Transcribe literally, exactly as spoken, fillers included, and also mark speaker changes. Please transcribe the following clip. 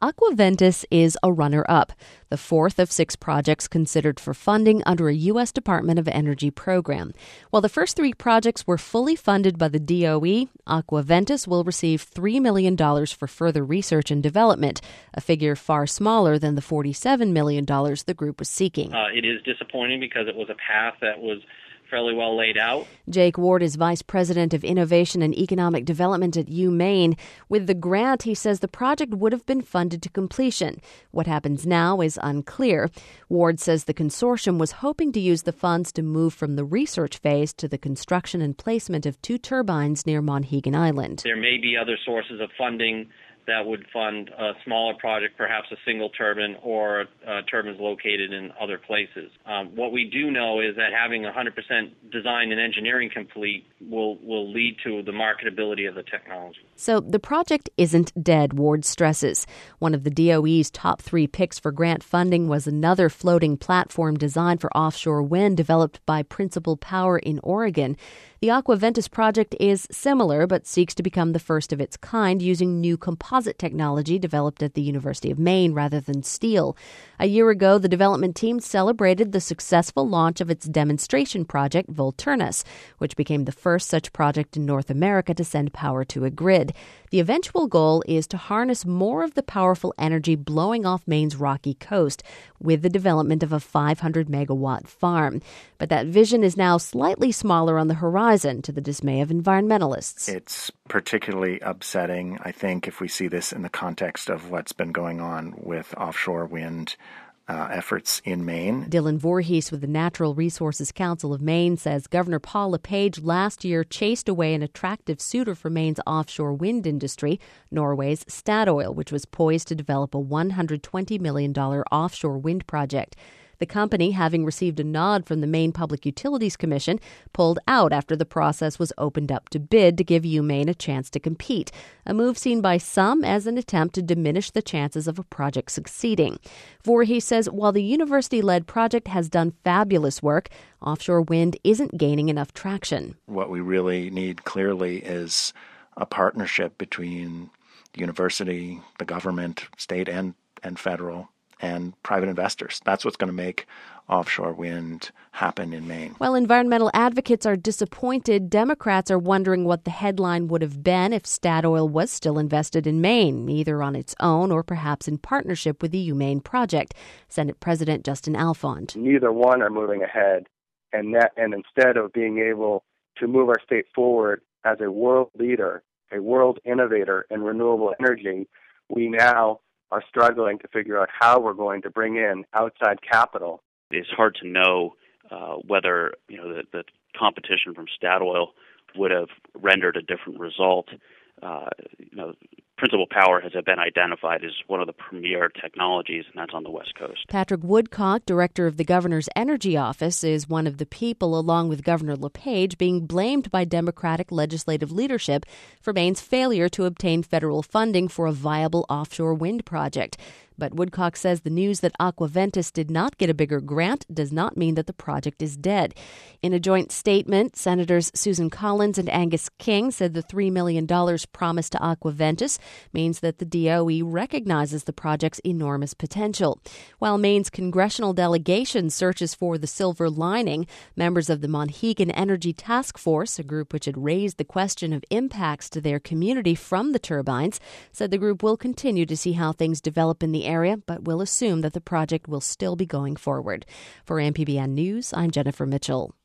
Speaker 1: Aquaventus is a runner-up, the fourth of six projects considered for funding under a U S Department of Energy program. While the first three projects were fully funded by the D O E, Aquaventus will receive three million dollars for further research and development, a figure far smaller than the forty-seven million dollars the group was seeking.
Speaker 2: Uh, it is disappointing because it was a path that was fairly well laid out.
Speaker 1: Jake Ward is Vice President of Innovation and Economic Development at UMaine. With the grant, he says the project would have been funded to completion. What happens now is unclear. Ward says the consortium was hoping to use the funds to move from the research phase to the construction and placement of two turbines near Monhegan Island.
Speaker 2: There may be other sources of funding that would fund a smaller project, perhaps a single turbine or uh, turbines located in other places. Um, what we do know is that having one hundred percent design and engineering complete will, will lead to the marketability of the technology.
Speaker 1: So the project isn't dead, Ward stresses. One of the D O E's top three picks for grant funding was another floating platform designed for offshore wind developed by Principal Power in Oregon. The Aquaventus project is similar, but seeks to become the first of its kind using new composite technology developed at the University of Maine rather than steel. A year ago, the development team celebrated the successful launch of its demonstration project, Volturnus, which became the first such project in North America to send power to a grid. The eventual goal is to harness more of the powerful energy blowing off Maine's rocky coast with the development of a five hundred megawatt farm. But that vision is now slightly smaller on the horizon, to the dismay of environmentalists.
Speaker 3: It's particularly upsetting, I think, if we see this in the context of what's been going on with offshore wind Uh, efforts in Maine.
Speaker 1: Dylan Voorhees with the Natural Resources Council of Maine says Governor Paul LePage last year chased away an attractive suitor for Maine's offshore wind industry, Norway's Statoil, which was poised to develop a one hundred twenty million dollars offshore wind project. The company, having received a nod from the Maine Public Utilities Commission, pulled out after the process was opened up to bid to give UMaine a chance to compete, a move seen by some as an attempt to diminish the chances of a project succeeding. Voorhees says while the university-led project has done fabulous work, offshore wind isn't gaining enough traction.
Speaker 3: What we really need clearly is a partnership between the university, the government, state and, and federal, and private investors. That's what's going to make offshore wind happen in Maine.
Speaker 1: While environmental advocates are disappointed, Democrats are wondering what the headline would have been if Statoil was still invested in Maine, either on its own or perhaps in partnership with the UMaine project. Senate President Justin Alfond.
Speaker 4: Neither one are moving ahead, and that, and instead of being able to move our state forward as a world leader, a world innovator in renewable energy, we now are struggling to figure out how we're going to bring in outside capital.
Speaker 5: It's hard to know uh, whether you know the, the competition from Statoil would have rendered a different result. Uh, you know, Principal Power has been identified as one of the premier technologies, and that's on the West Coast.
Speaker 1: Patrick Woodcock, director of the governor's energy office, is one of the people, along with Governor LePage, being blamed by Democratic legislative leadership for Maine's failure to obtain federal funding for a viable offshore wind project. But Woodcock says the news that Aquaventus did not get a bigger grant does not mean that the project is dead. In a joint statement, Senators Susan Collins and Angus King said the three million dollars promised to Aquaventus means that the D O E recognizes the project's enormous potential. While Maine's congressional delegation searches for the silver lining, members of the Monhegan Energy Task Force, a group which had raised the question of impacts to their community from the turbines, said the group will continue to see how things develop in the area, but will assume that the project will still be going forward. For M P B N News, I'm Jennifer Mitchell.